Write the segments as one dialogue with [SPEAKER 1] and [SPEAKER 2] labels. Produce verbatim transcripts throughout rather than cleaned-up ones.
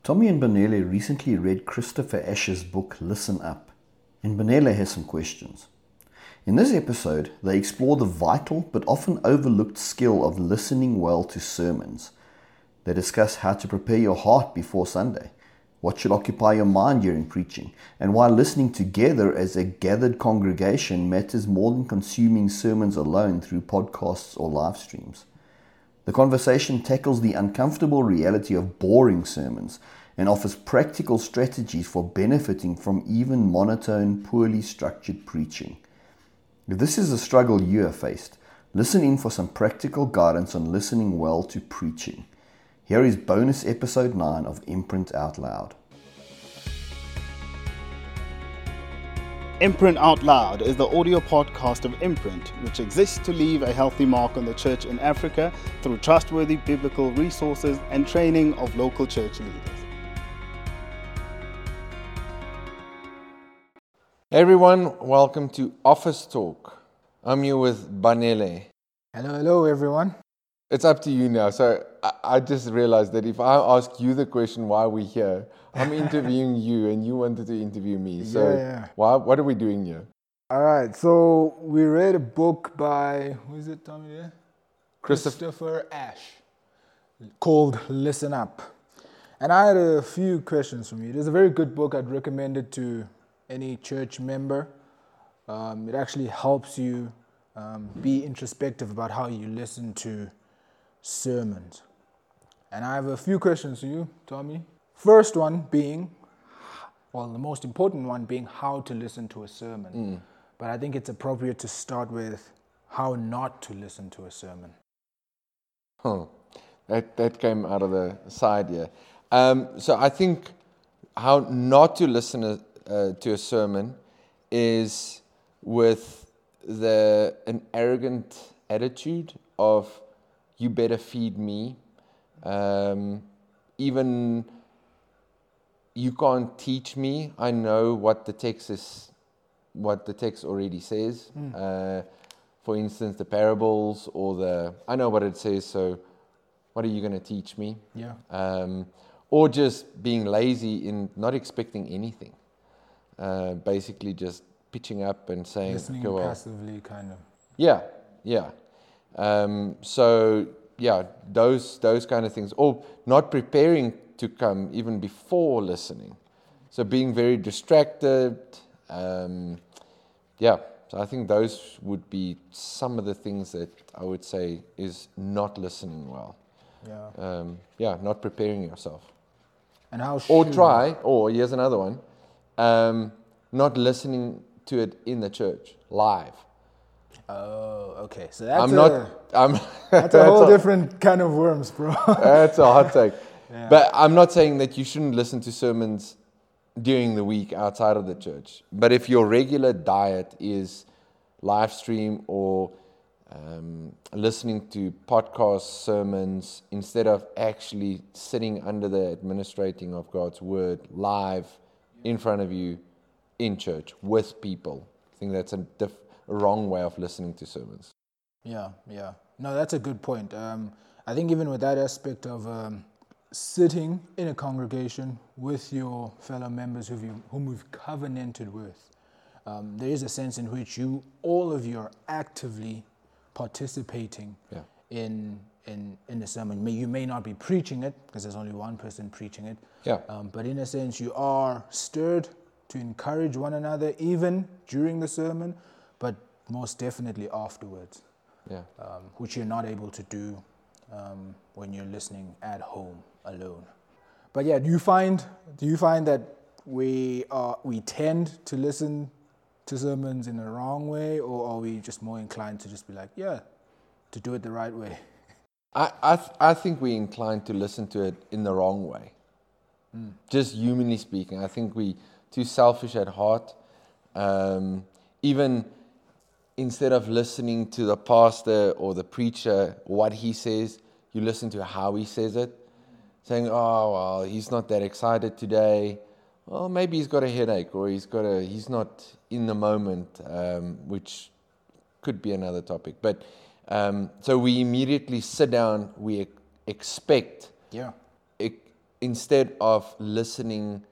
[SPEAKER 1] Tommy and Benele recently read Christopher Ashe's book Listen Up, and Benele has some questions. In this episode, they explore the vital but often overlooked skill of listening well to sermons. They discuss how to prepare your heart before Sunday, what should occupy your mind during preaching, and why listening together as a gathered congregation matters more than consuming sermons alone through podcasts or live streams. The conversation tackles the uncomfortable reality of boring sermons and offers practical strategies for benefiting from even monotone, poorly structured preaching. If this is a struggle you have faced, listen in for some practical guidance on listening well to preaching. Here is bonus episode nine of Imprint Out Loud.
[SPEAKER 2] Imprint Out Loud is the audio podcast of Imprint, which exists to leave a healthy mark on the church in Africa through trustworthy biblical resources and training of local church leaders.
[SPEAKER 3] Hey everyone, welcome to Office Talk. I'm here with Benele.
[SPEAKER 4] Hello, hello everyone.
[SPEAKER 3] It's up to you now. So I, I just realized that if I ask you the question why we're here, I'm interviewing you and you wanted to interview me. So
[SPEAKER 4] yeah, yeah.
[SPEAKER 3] Why, what are we doing here?
[SPEAKER 4] All right, so we read a book by, who is it, Tommy? There? Christopher Ashe, called Listen Up. And I had a few questions for you. It is a very good book. I'd recommend it to any church member. Um, it actually helps you um, be introspective about how you listen to sermons. And I have a few questions for you, Tommy. First one being, well, the most important one being how to listen to a sermon. Mm. But I think it's appropriate to start with how not to listen to a sermon.
[SPEAKER 3] Huh. That, that came out of the side here. Um, so I think how not to listen to, uh, to a sermon is with the an arrogant attitude of, you better feed me. Um, even you can't teach me. I know what the text is, what the text already says. Mm. Uh, for instance, the parables or the, I know what it says, so what are you going to teach me?
[SPEAKER 4] Yeah.
[SPEAKER 3] Um, or just being lazy in not expecting anything. Uh, basically just pitching up and saying,
[SPEAKER 4] listening
[SPEAKER 3] okay, well,
[SPEAKER 4] passively, kind of.
[SPEAKER 3] Yeah, yeah. Um, so yeah, those those kind of things, or not preparing to come even before listening. So being very distracted. Um, yeah, so I think those would be some of the things that I would say is not listening well.
[SPEAKER 4] Yeah.
[SPEAKER 3] Um, yeah, not preparing yourself.
[SPEAKER 4] And how
[SPEAKER 3] or
[SPEAKER 4] should
[SPEAKER 3] try, or here's another one, um, not listening to it in the church live.
[SPEAKER 4] Oh, okay. So that's
[SPEAKER 3] I'm
[SPEAKER 4] a,
[SPEAKER 3] not. I'm.
[SPEAKER 4] that's a whole different kind of worms, bro.
[SPEAKER 3] That's a hot take.
[SPEAKER 4] Yeah.
[SPEAKER 3] But I'm not saying that you shouldn't listen to sermons during the week outside of the church. But if your regular diet is live stream or um, listening to podcast sermons instead of actually sitting under the administrating of God's word live in front of you in church with people, I think that's a diff- a wrong way of listening to sermons.
[SPEAKER 4] Yeah, yeah. No, that's a good point. Um, I think even with that aspect of um, sitting in a congregation with your fellow members who you, whom you've covenanted with, um, there is a sense in which you, all of you, are actively participating yeah. in in in the sermon. You may not be preaching it because there's only one person preaching it.
[SPEAKER 3] Yeah.
[SPEAKER 4] Um, but in a sense, you are stirred to encourage one another, even during the sermon, but most definitely afterwards.
[SPEAKER 3] Yeah.
[SPEAKER 4] Um, which you're not able to do um, when you're listening at home alone. But yeah, do you find do you find that we are we tend to listen to sermons in the wrong way, or are we just more inclined to just be like, yeah, to do it the right way?
[SPEAKER 3] I I, th- I think we're inclined to listen to it in the wrong way. Mm. Just humanly speaking, I think we too selfish at heart. Um, even instead of listening to the pastor or the preacher, what he says, you listen to how he says it. Saying, oh, well, he's not that excited today. Well, maybe he's got a headache or he's got a he's not in the moment, um, which could be another topic. But um, so we immediately sit down, we expect
[SPEAKER 4] yeah.
[SPEAKER 3] e- instead of listening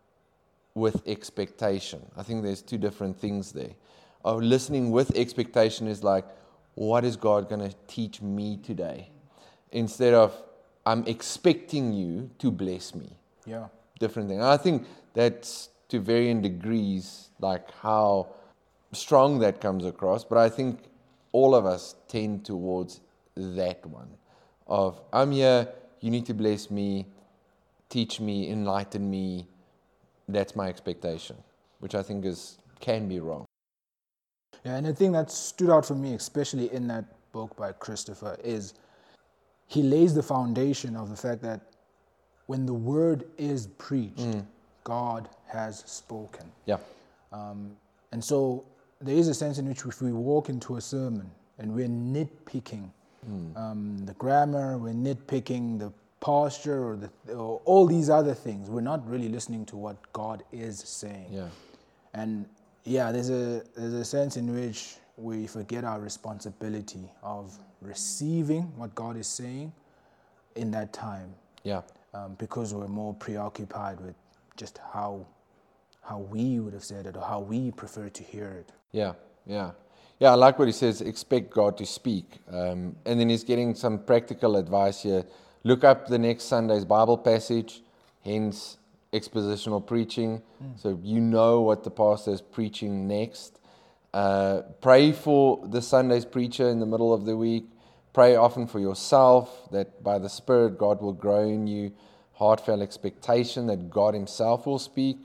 [SPEAKER 3] with expectation. I think there's two different things there. Oh, listening with expectation is like, what is God going to teach me today? Instead of, I'm expecting you to bless me.
[SPEAKER 4] Yeah.
[SPEAKER 3] Different thing. I think that's to varying degrees, like how strong that comes across. But I think all of us tend towards that one of, I'm here, you need to bless me, teach me, enlighten me. That's my expectation, which I think is can be wrong.
[SPEAKER 4] Yeah, and the thing that stood out for me, especially in that book by Christopher, is he lays the foundation of the fact that when the word is preached, mm. God has spoken.
[SPEAKER 3] Yeah.
[SPEAKER 4] Um, and so there is a sense in which if we walk into a sermon and we're nitpicking mm. um, the grammar, we're nitpicking the posture or, the, or all these other things, we're not really listening to what God is saying.
[SPEAKER 3] Yeah.
[SPEAKER 4] And yeah, there's a there's a sense in which we forget our responsibility of receiving what God is saying in that time.
[SPEAKER 3] Yeah.
[SPEAKER 4] Um, because we're more preoccupied with just how how we would have said it or how we prefer to hear it.
[SPEAKER 3] Yeah, yeah. Yeah, I like what he says, expect God to speak. Um, and then he's getting some practical advice here. Look up the next Sunday's Bible passage, hence expositional preaching, mm. so you know what the pastor is preaching next. Uh, pray for the Sunday's preacher in the middle of the week. Pray often for yourself, that by the Spirit God will grow in you heartfelt expectation that God himself will speak.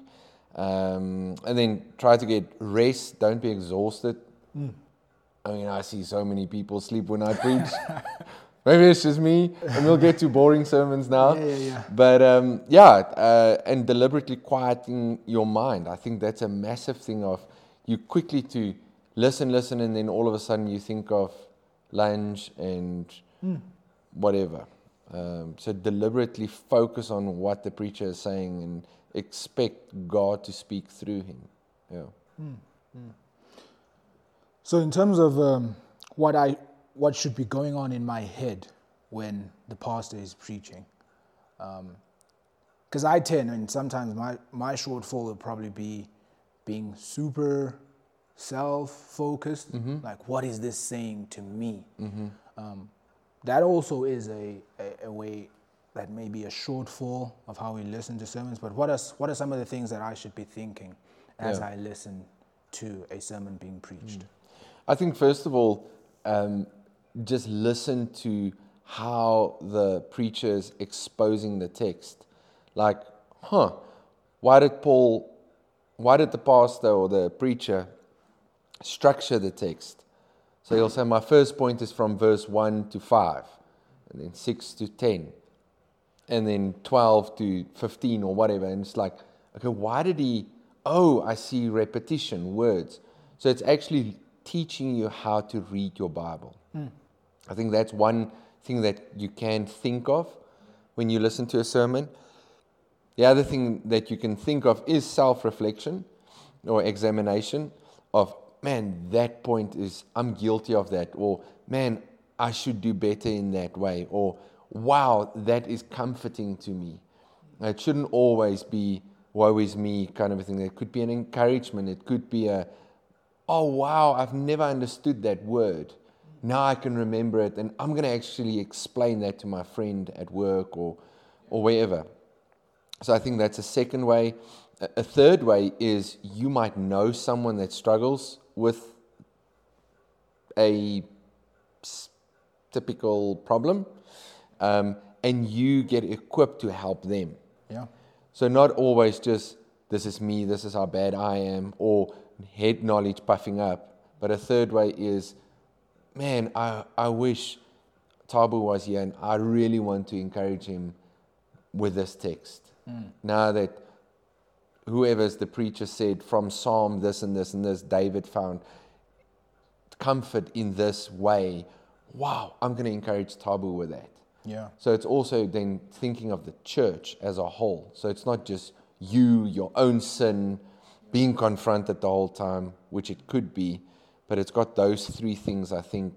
[SPEAKER 3] Um, and then try to get rest. Don't be exhausted. Mm. I mean, I see so many people sleep when I preach. Maybe it's just me, and we'll get to boring sermons now.
[SPEAKER 4] Yeah, yeah, yeah.
[SPEAKER 3] But um, yeah, uh, and deliberately quieting your mind. I think that's a massive thing of you quickly to listen, listen, and then all of a sudden you think of lunch and mm. whatever. Um, so deliberately focus on what the preacher is saying and expect God to speak through him. Yeah.
[SPEAKER 4] Mm. Mm. So in terms of um, what I what should be going on in my head when the pastor is preaching, because um, I tend, and sometimes my, my shortfall will probably be being super self-focused, mm-hmm. like what is this saying to me? Mm-hmm. Um, that also is a, a, a way that may be a shortfall of how we listen to sermons, but what are, what are some of the things that I should be thinking as yeah. I listen to a sermon being preached? Mm.
[SPEAKER 3] I think first of all, um, just listen to how the preacher is exposing the text. Like, huh, why did Paul, why did the pastor or the preacher structure the text? So he'll say, my first point is from verse one to five, and then six to ten, and then twelve to fifteen or whatever. And it's like, okay, why did he, oh, I see repetition, words. So it's actually teaching you how to read your Bible. Mm. I think that's one thing that you can think of when you listen to a sermon. The other thing that you can think of is self-reflection or examination of, man, that point is, I'm guilty of that. Or, man, I should do better in that way. Or, wow, that is comforting to me. It shouldn't always be, woe is me kind of a thing. It could be an encouragement. It could be a, oh, wow, I've never understood that word. Now I can remember it, and I'm going to actually explain that to my friend at work or or wherever. So I think that's a second way. A third way is you might know someone that struggles with a typical problem, um, and you get equipped to help them.
[SPEAKER 4] Yeah.
[SPEAKER 3] So not always just, this is me, this is how bad I am, or head knowledge puffing up. But a third way is, man, I, I wish Tabu was here, and I really want to encourage him with this text. Mm. Now that whoever's the preacher said from Psalm this and this and this, David found comfort in this way. Wow, I'm going to encourage Tabu with that.
[SPEAKER 4] Yeah.
[SPEAKER 3] So it's also then thinking of the church as a whole. So it's not just you, your own sin, being confronted the whole time, which it could be, but it's got those three things, I think,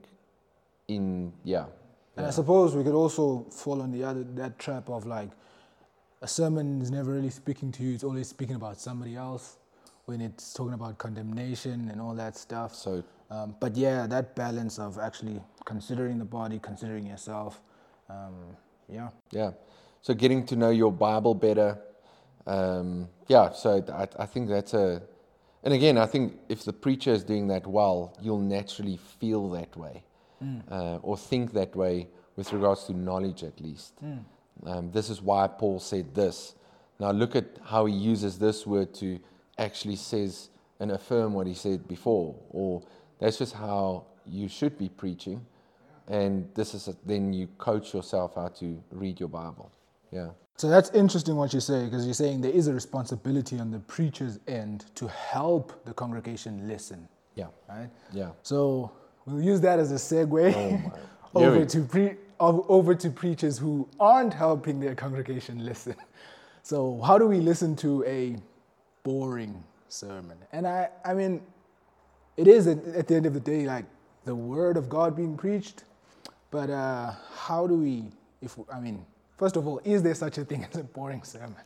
[SPEAKER 3] in, yeah.
[SPEAKER 4] And yeah. I suppose we could also fall on the other, that trap of like, a sermon is never really speaking to you. It's always speaking about somebody else when it's talking about condemnation and all that stuff.
[SPEAKER 3] So,
[SPEAKER 4] um, but yeah, that balance of actually considering the body, considering yourself, um, yeah.
[SPEAKER 3] Yeah. So getting to know your Bible better. Um, yeah, so I, I think that's a... And again, I think if the preacher is doing that well, you'll naturally feel that way. Mm. Uh, or think that way with regards to knowledge at least. Mm. Um, this is why Paul said this. Now look at how he uses this word to actually says and affirm what he said before. Or that's just how you should be preaching. And this is a, then you coach yourself how to read your Bible. Yeah.
[SPEAKER 4] So that's interesting what you say, because you're saying there is a responsibility on the preacher's end to help the congregation listen.
[SPEAKER 3] Yeah.
[SPEAKER 4] Right?
[SPEAKER 3] Yeah.
[SPEAKER 4] So we'll use that as a segue
[SPEAKER 3] oh
[SPEAKER 4] over
[SPEAKER 3] yeah.
[SPEAKER 4] to pre- over to preachers who aren't helping their congregation listen. So how do we listen to a boring sermon? And I, I mean, it is at, at the end of the day like the word of God being preached, but uh, how do we, if I mean, first of all, is there such a thing as a boring sermon?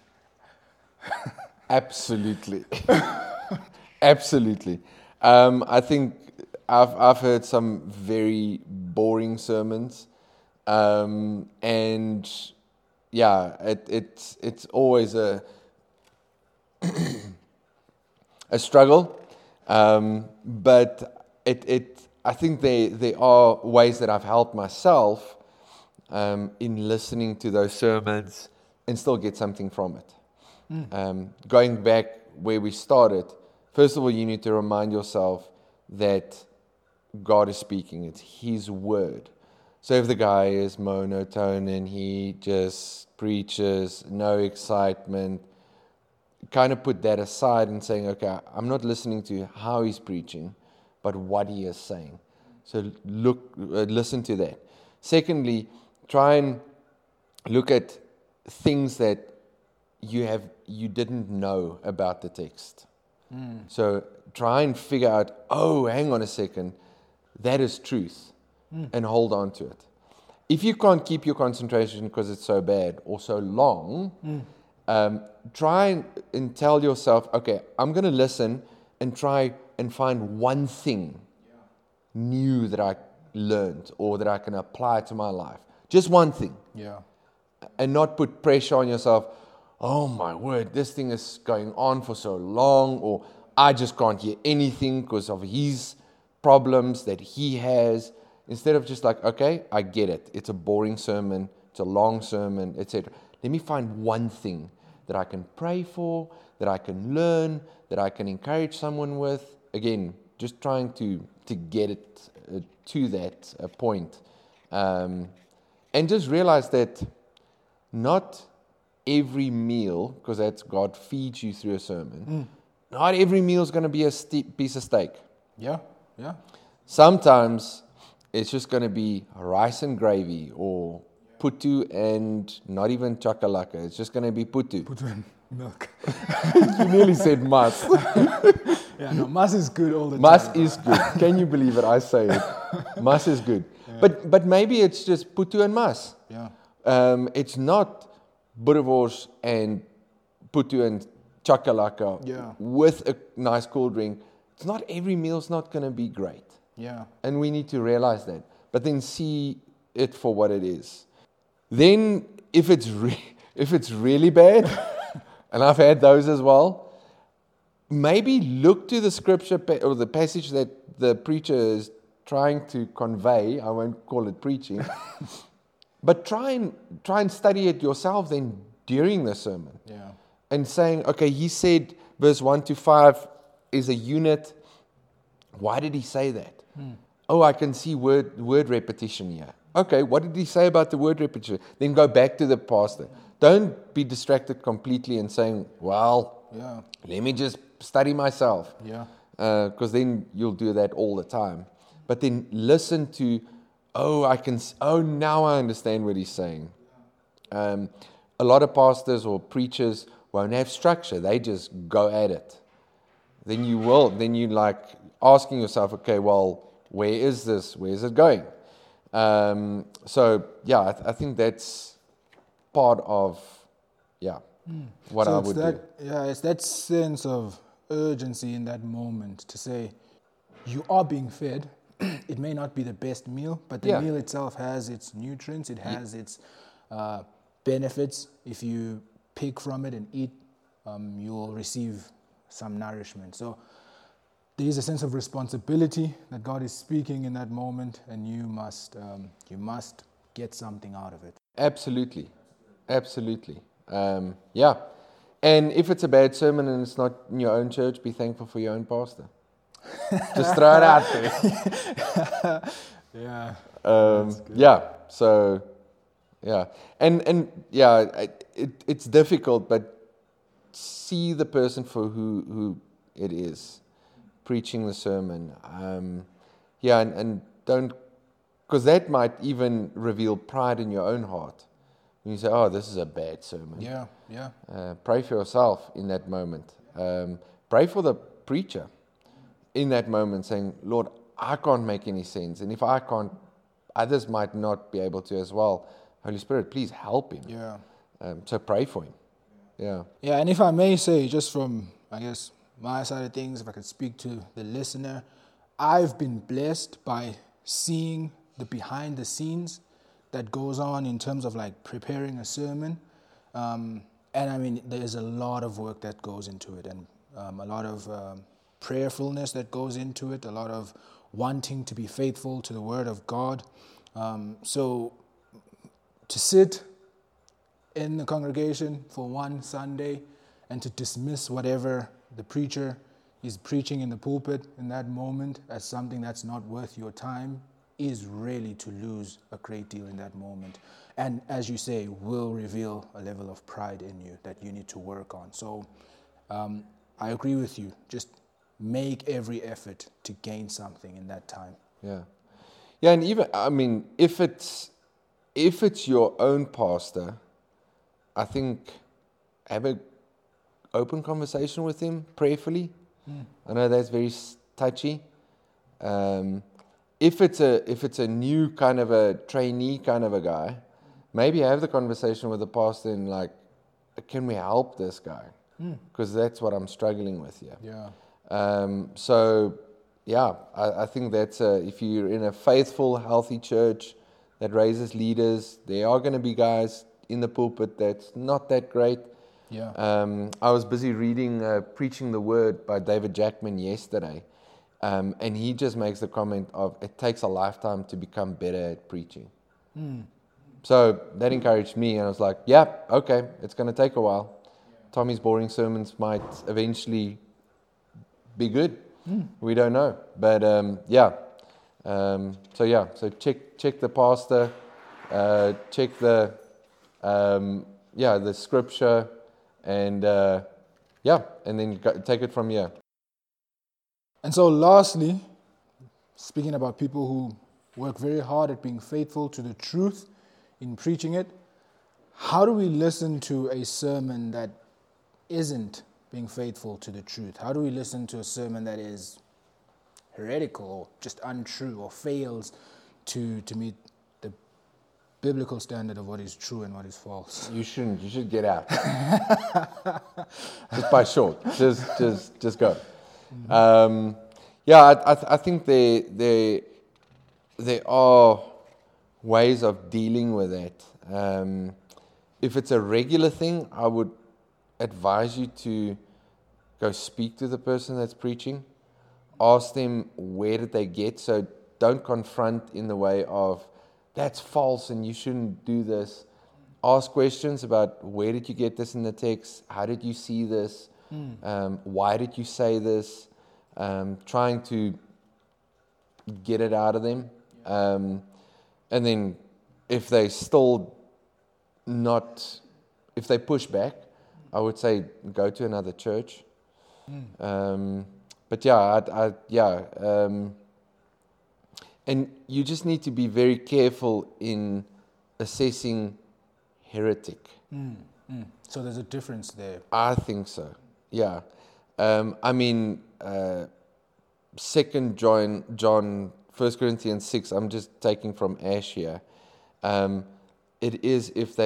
[SPEAKER 3] Absolutely. Absolutely. Um, I think I've I've heard some very boring sermons. Um, and yeah, it, it's it's always a a struggle. Um, but it it I think there there are ways that I've helped myself Um, in listening to those sermons and still get something from it. Mm. Um, going back where we started, first of all, you need to remind yourself that God is speaking. It's His word. So if the guy is monotone and he just preaches, no excitement, kind of put that aside and saying, okay, I'm not listening to how he's preaching, but what he is saying. So look, uh, listen to that. Secondly, try and look at things that you have you didn't know about the text. Mm. So try and figure out, oh, hang on a second, that is truth, mm. and hold on to it. If you can't keep your concentration because it's so bad or so long, mm. um, try and, and tell yourself, okay, I'm going to listen and try and find one thing yeah. new that I learned or that I can apply to my life. Just one thing.
[SPEAKER 4] Yeah.
[SPEAKER 3] And not put pressure on yourself. Oh my word, this thing is going on for so long, or I just can't hear anything because of his problems that he has. Instead of just like, okay, I get it. It's a boring sermon. It's a long sermon, et cetera. Let me find one thing that I can pray for, that I can learn, that I can encourage someone with. Again, just trying to, to get it uh, to that uh, point. Um, And just realize that not every meal, because that's God feeds you through a sermon, mm. not every meal is going to be a st- piece of steak.
[SPEAKER 4] Yeah, yeah.
[SPEAKER 3] Sometimes it's just going to be rice and gravy, or putu and not even chakalaka. It's just going to be putu.
[SPEAKER 4] Putu and milk.
[SPEAKER 3] You nearly said mas.
[SPEAKER 4] Yeah, no, mas is good all the
[SPEAKER 3] mas
[SPEAKER 4] time.
[SPEAKER 3] Mas is good. Can you believe it? I say it. Mas is good. Yeah. But but maybe it's just putu and mas.
[SPEAKER 4] Yeah.
[SPEAKER 3] Um, it's not boerewors and putu and chakalaka
[SPEAKER 4] yeah.
[SPEAKER 3] with a nice cool drink. It's not every meal's not going to be great.
[SPEAKER 4] Yeah.
[SPEAKER 3] And we need to realize that. But then see it for what it is. Then if it's re- if it's really bad, and I've had those as well, maybe look to the scripture pa- or the passage that the preacher is trying to convey. I won't call it preaching. But try and try and study it yourself then during the sermon.
[SPEAKER 4] Yeah.
[SPEAKER 3] And saying, okay, he said verse one to five is a unit. Why did he say that? Hmm. Oh, I can see word word repetition here. Okay, what did he say about the word repetition? Then go back to the pastor. Don't be distracted completely and saying, well,
[SPEAKER 4] yeah.
[SPEAKER 3] let me just study myself.
[SPEAKER 4] Yeah.
[SPEAKER 3] Because uh, then you'll do that all the time. But then listen to, oh, I can, oh, now I understand what he's saying. Um, a lot of pastors or preachers won't have structure. They just go at it. Then you will, then you like asking yourself, okay, well, where is this? Where is it going? Um, so, yeah, I, th- I think that's part of, yeah, what
[SPEAKER 4] so
[SPEAKER 3] I
[SPEAKER 4] it's
[SPEAKER 3] would
[SPEAKER 4] that,
[SPEAKER 3] do.
[SPEAKER 4] Yeah, it's that sense of urgency in that moment to say, you are being fed. It may not be the best meal, but the
[SPEAKER 3] Yeah.
[SPEAKER 4] meal itself has its nutrients. It has its uh, benefits. If you pick from it and eat, um, you'll receive some nourishment. So there is a sense of responsibility that God is speaking in that moment, and you must um, you must get something out of it.
[SPEAKER 3] Absolutely, absolutely. Um, yeah, and if it's a bad sermon and it's not in your own church, be thankful for your own pastor. Just throw it out there.
[SPEAKER 4] Yeah.
[SPEAKER 3] Um, yeah. So, yeah, and and yeah, I, it it's difficult, but see the person for who who it is, preaching the sermon. Um, yeah, and, and don't, because that might even reveal pride in your own heart. When you say, "Oh, this is a bad sermon."
[SPEAKER 4] Yeah. Yeah.
[SPEAKER 3] Uh, pray for yourself in that moment. Um, pray for the preacher in that moment, saying, Lord, I can't make any sense. And if I can't, others might not be able to as well. Holy Spirit, please help him.
[SPEAKER 4] Yeah.
[SPEAKER 3] Um, so pray for him. Yeah.
[SPEAKER 4] Yeah, and if I may say, just from, I guess, my side of things, if I could speak to the listener, I've been blessed by seeing the behind the scenes that goes on in terms of like preparing a sermon. Um, and I mean, there's a lot of work that goes into it, and um, a lot of um, prayerfulness that goes into it, a lot of wanting to be faithful to the Word of God. Um, so to sit in the congregation for one Sunday and to dismiss whatever the preacher is preaching in the pulpit in that moment as something that's not worth your time is really to lose a great deal in that moment. And as you say, will reveal a level of pride in you that you need to work on. So um, I agree with you. Just make every effort to gain something in that time.
[SPEAKER 3] Yeah. Yeah, and even, I mean, if it's, if it's your own pastor, I think have an open conversation with him prayerfully. Mm. I know that's very touchy. Um, if it's a if it's a new kind of a trainee kind of a guy, maybe have the conversation with the pastor and like, can we help this guy? Because mm. that's what I'm struggling with here.
[SPEAKER 4] Yeah.
[SPEAKER 3] Um, so, yeah, I, I think that's a, if you're in a faithful, healthy church that raises leaders, there are going to be guys in the pulpit that's not that great.
[SPEAKER 4] Yeah.
[SPEAKER 3] Um, I was busy reading uh, Preaching the Word by David Jackman yesterday, um, and he just makes the comment of it takes a lifetime to become better at preaching. Mm. So that encouraged me, and I was like, yeah, okay, it's going to take a while. Tommy's boring sermons might eventually be good. Mm. We don't know, but um, yeah. Um, so yeah, so check check the pastor, uh, check the um, yeah the scripture, and uh, yeah, and then go, take it from here.
[SPEAKER 4] And so, lastly, speaking about people who work very hard at being faithful to the truth in preaching it, how do we listen to a sermon that isn't being faithful to the truth? How do we listen to a sermon that is heretical or just untrue or fails to, to meet the biblical standard of what is true and what is false?
[SPEAKER 3] You shouldn't. You should get out. Just by short. Just just just go. Mm-hmm. Um, yeah, I, I, th- I think there there there are ways of dealing with that. Um, if it's a regular thing, I would advise you to go speak to the person that's preaching. Ask them where did they get. So don't confront in the way of that's false and you shouldn't do this. Ask questions about where did you get this in the text? How did you see this? Mm. Um, why did you say this? Um, trying to get it out of them. Um, and then if they still not, if they push back, I would say go to another church. Mm. Um, but yeah, I, I, yeah, um, and you just need to be very careful in assessing heretic.
[SPEAKER 4] Mm. Mm. So there's a difference there.
[SPEAKER 3] I think so. Yeah, um, I mean, uh, Second John, John, First Corinthians six. I'm just taking from Ash here. Um, it is if they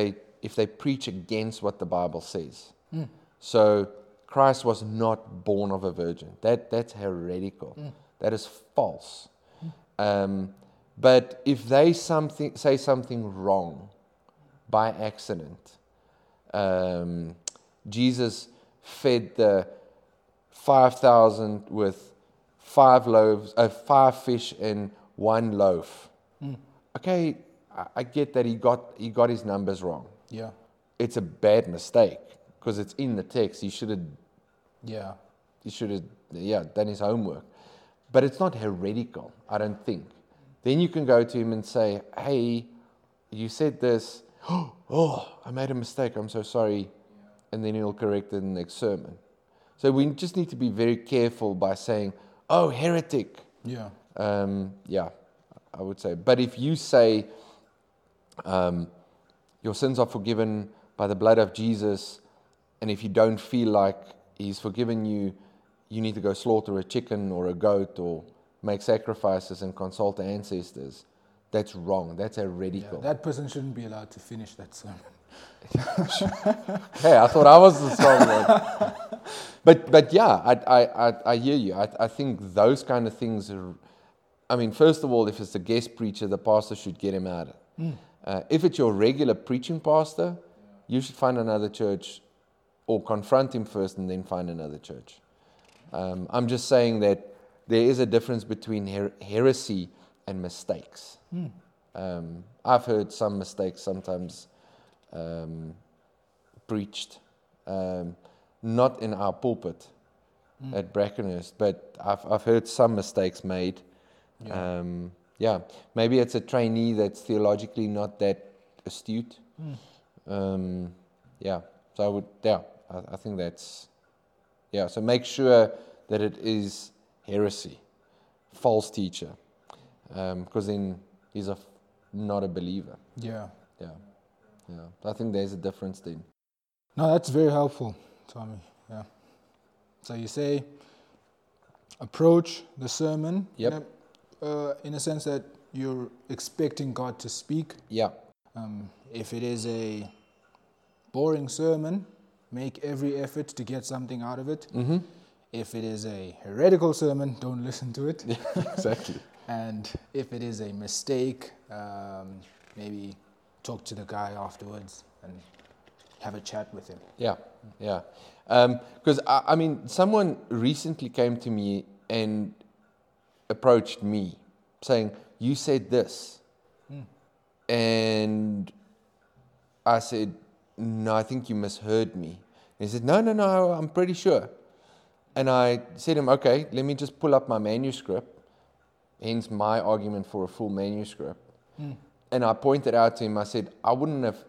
[SPEAKER 3] if they preach against what the Bible says. Mm. So Christ was not born of a virgin. That that's heretical. Mm. That is false. Mm. Um, but if they something say something wrong by accident, um, Jesus fed the five thousand with five loaves, uh, five fish and one loaf. Mm. Okay, I, I get that he got he got his numbers wrong.
[SPEAKER 4] Yeah,
[SPEAKER 3] it's a bad mistake because it's in the text. He should have.
[SPEAKER 4] Yeah,
[SPEAKER 3] he should have. Yeah, done his homework. But it's not heretical, I don't think. Then you can go to him and say, "Hey, you said this. Oh, I made a mistake. I'm so sorry." And then he'll correct it in the next sermon. So we just need to be very careful by saying, "Oh, heretic."
[SPEAKER 4] Yeah.
[SPEAKER 3] Um, yeah, I would say. But if you say, um, your sins are forgiven by the blood of Jesus, and if you don't feel like he's forgiven you, you need to go slaughter a chicken or a goat or make sacrifices and consult the ancestors, that's wrong. That's heretical.
[SPEAKER 4] Yeah, that person shouldn't be allowed to finish that sermon.
[SPEAKER 3] Hey, I thought I was the strong one. But but yeah, I I I, I hear you. I I think those kind of things are. I mean, first of all, if it's a guest preacher, the pastor should get him out. Mm. Uh, if it's your regular preaching pastor, you should find another church, or confront him first and then find another church. Um, I'm just saying that there is a difference between her- heresy and mistakes. Mm. Um, I've heard some mistakes sometimes. Um, preached, um, not in our pulpit mm. at Brackenhurst, but I've I've heard some mistakes made. Yeah. Um, yeah, maybe it's a trainee that's theologically not that astute. Mm. Um, yeah, so I would, yeah, I, I think that's, yeah. So make sure that it is heresy, false teacher, because um, then he's a not a believer.
[SPEAKER 4] Yeah,
[SPEAKER 3] yeah. Yeah, I think there's a difference then.
[SPEAKER 4] No, that's very helpful, Tommy. Yeah. So you say, approach the sermon.
[SPEAKER 3] Yep.
[SPEAKER 4] In a, uh, in a sense that you're expecting God to speak.
[SPEAKER 3] Yeah.
[SPEAKER 4] Um, if it is a boring sermon, make every effort to get something out of it. Mm-hmm. If it is a heretical sermon, don't listen to it.
[SPEAKER 3] Yeah, exactly.
[SPEAKER 4] And if it is a mistake, um, maybe talk to the guy afterwards and have a chat with him.
[SPEAKER 3] Yeah, yeah. Because, um, I, I mean, someone recently came to me and approached me saying, you said this. Mm. And I said, no, I think you misheard me. And he said, no, no, no, I'm pretty sure. And I said to him, okay, let me just pull up my manuscript, hence my argument for a full manuscript. Mm. And I pointed out to him, I said, I wouldn't have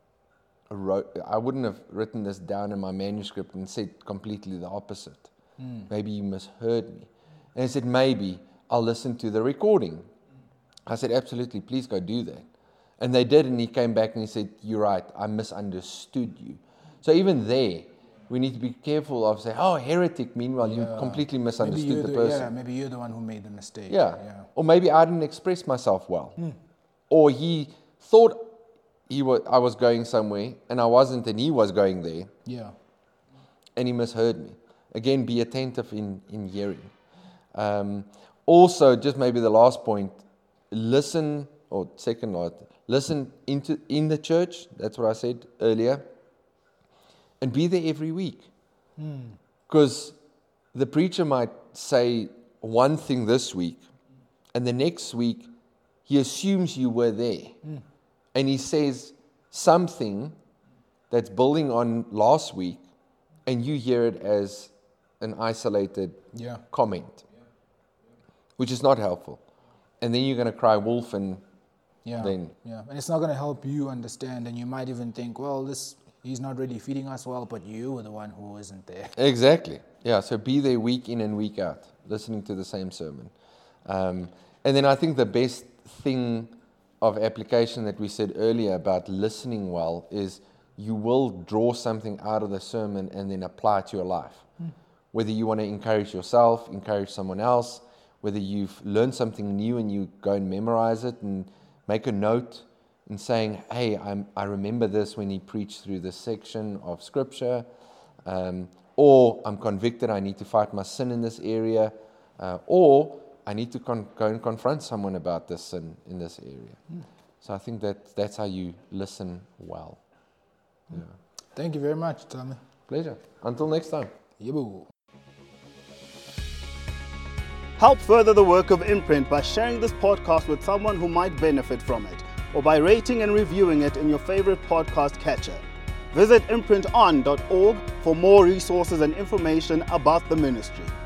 [SPEAKER 3] wrote, I wouldn't have written this down in my manuscript and said completely the opposite. Mm. Maybe you misheard me. And he said, maybe I'll listen to the recording. I said, absolutely, please go do that. And they did, and he came back and he said, you're right, I misunderstood you. So even there, we need to be careful of saying, oh, heretic, meanwhile yeah. you completely misunderstood the, the person.
[SPEAKER 4] Yeah, maybe you're the one who made the mistake.
[SPEAKER 3] Yeah, yeah. Or maybe I didn't express myself well. Mm. Or he thought he was, I was going somewhere, and I wasn't, and he was going there.
[SPEAKER 4] Yeah.
[SPEAKER 3] And he misheard me. Again, be attentive in, in hearing. Um, also, just maybe the last point, listen, or second last, listen into in the church. That's what I said earlier. And be there every week. Because mm. the preacher might say one thing this week, and the next week, he assumes you were there. Mm. And he says something that's building on last week, and you hear it as an isolated yeah. comment, which is not helpful. And then you're going to cry wolf, and
[SPEAKER 4] yeah.
[SPEAKER 3] then...
[SPEAKER 4] Yeah, and it's not going to help you understand, and you might even think, well, this he's not really feeding us well, but you were the one who isn't there.
[SPEAKER 3] Exactly. Yeah, so be there week in and week out, listening to the same sermon. Um, and then I think the best thing of application that we said earlier about listening well is you will draw something out of the sermon and then apply it to your life. Mm. Whether you want to encourage yourself, encourage someone else, whether you've learned something new and you go and memorize it and make a note, and saying, hey, I'm, I remember this when he preached through this section of Scripture, um, or I'm convicted I need to fight my sin in this area, uh, or I need to con- go and confront someone about this sin in this area. Mm. So I think that that's how you listen well. Mm. Yeah.
[SPEAKER 4] Thank you very much, Tommy.
[SPEAKER 3] Pleasure. Until next time.
[SPEAKER 4] Yaboo.
[SPEAKER 2] Help further the work of Imprint by sharing this podcast with someone who might benefit from it, or by rating and reviewing it in your favorite podcast catcher. Visit imprint on dot org for more resources and information about the ministry.